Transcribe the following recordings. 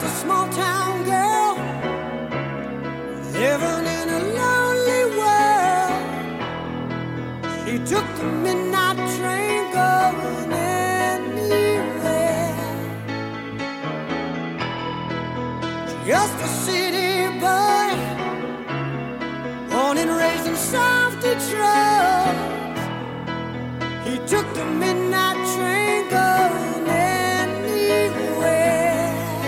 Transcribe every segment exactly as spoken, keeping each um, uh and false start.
a small town girl living in a lonely world. She took the midnight train going anywhere. Just a city boy, born and raised in South Detroit. He took the midnight train going anywhere.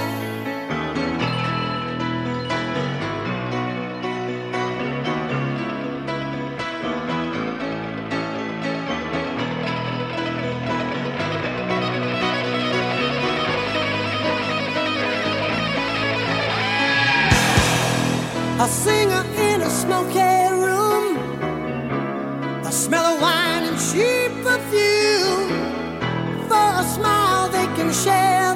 A singer in a smoky room, the smell of wine and cheap perfume. For a smile they can share